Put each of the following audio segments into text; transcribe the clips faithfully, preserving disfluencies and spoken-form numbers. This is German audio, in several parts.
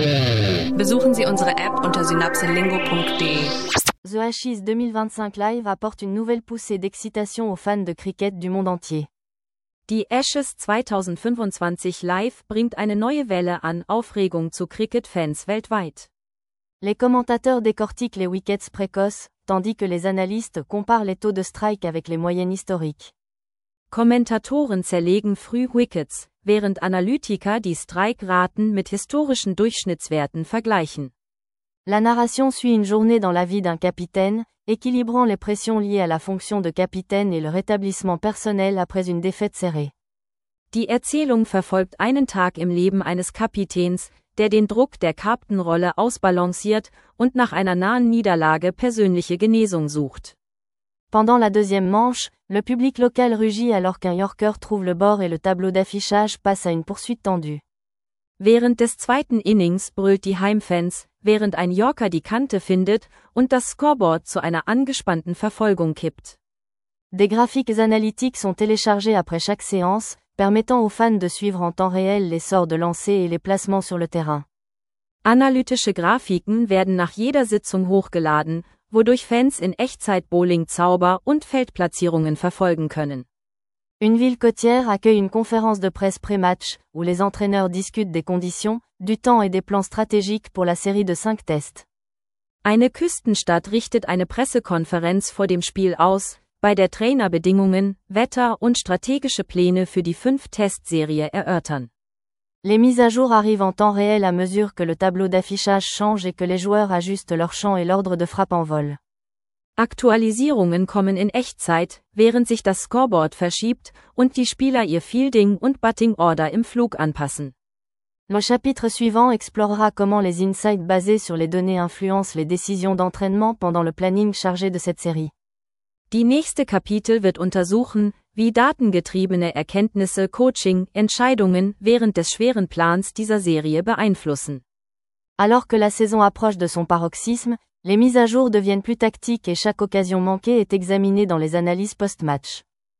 Besuchen Sie unsere App unter synapselingo punkt de. The Ashes deux mille vingt-cinq Live apporte une nouvelle poussée d'excitation aux fans de cricket du monde entier. Die Ashes zwanzig fünfundzwanzig Live bringt eine neue Welle an Aufregung zu Cricket-Fans weltweit. Les commentateurs décortiquent les wickets précoces, tandis que les analystes comparent les taux de strike avec les moyennes historiques. Kommentatoren zerlegen früh Wickets, während Analytiker die Strike-Raten mit historischen Durchschnittswerten vergleichen. La narration suit une journée dans la vie d'un capitaine, équilibrant les pressions liées à la fonction de capitaine et le rétablissement personnel après une défaite serrée. Die Erzählung verfolgt einen Tag im Leben eines Kapitäns, der den Druck der Captain-Rolle ausbalanciert und nach einer nahen Niederlage persönliche Genesung sucht. Pendant la deuxième manche, le public local rugit alors qu'un Yorker trouve le bord et le tableau d'affichage passe à une poursuite tendue. Während des zweiten Innings brüllt die Heimfans, während ein Yorker die Kante findet und das Scoreboard zu einer angespannten Verfolgung kippt. Des graphiques analytiques sont téléchargés après chaque séance, permettant aux fans de suivre en temps réel les sorts de lancer et les placements sur le terrain. Analytische Grafiken werden nach jeder Sitzung hochgeladen, wodurch Fans in Echtzeit Bowling-Zauber und Feldplatzierungen verfolgen können. Une ville côtière accueille une conférence de presse pré-match, où les entraîneurs discutent des conditions, du temps et des plans stratégiques pour la série de cinq tests. Eine Küstenstadt richtet eine Pressekonferenz vor dem Spiel aus, bei der Trainer Bedingungen, Wetter und strategische Pläne für die fünf-Test-Serie erörtern. Les mises à jour arrivent en temps réel à mesure que le tableau d'affichage change et que les joueurs ajustent leur champ et l'ordre de frappe en vol. Aktualisierungen kommen in Echtzeit, während sich das Scoreboard verschiebt und die Spieler ihr Fielding und Batting Order im Flug anpassen. Le chapitre suivant explorera comment les insights basés sur les données influencent les décisions d'entraînement pendant le planning chargé de cette série. Die nächste Kapitel wird untersuchen, wie datengetriebene Erkenntnisse Coaching-Entscheidungen während des schweren Plans dieser Serie beeinflussen. Alors que la saison approche de son paroxysme, les mises à jour deviennent plus tactiques et chaque occasion manquée est examinée dans les analyses post-match.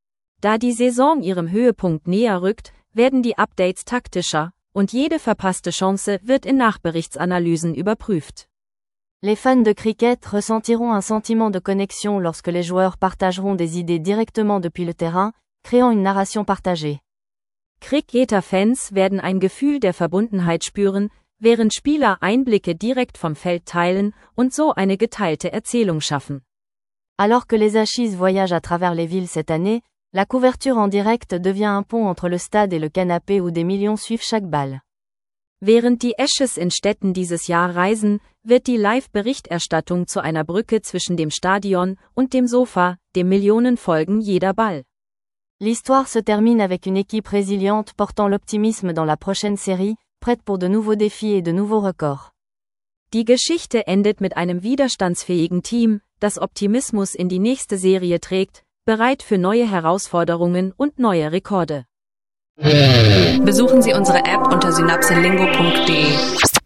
Da die Saison ihrem Höhepunkt näher rückt, werden die Updates taktischer, und jede verpasste Chance wird in Nachberichtsanalysen überprüft. Les fans de cricket ressentiront un sentiment de connexion lorsque les joueurs partageront des idées directement depuis le terrain, créant une narration partagée. Cricketer-Fans werden ein Gefühl der Verbundenheit spüren, während Spieler Einblicke direkt vom Feld teilen und so eine geteilte Erzählung schaffen. Alors que les Ashes voyagent à travers les villes cette année, la couverture en direct devient un pont entre le stade et le canapé où des millions suivent chaque balle. Während die Ashes in Städten dieses Jahr reisen, wird die Live-Berichterstattung zu einer Brücke zwischen dem Stadion und dem Sofa, dem Millionen folgen jeder Ball. L'histoire se termine avec une équipe résiliente portant l'optimisme dans la prochaine série, prête pour de nouveaux défis et de nouveaux records. Die Geschichte endet mit einem widerstandsfähigen Team, das Optimismus in die nächste Serie trägt, bereit für neue Herausforderungen und neue Rekorde. Besuchen Sie unsere App unter synapselingo punkt de.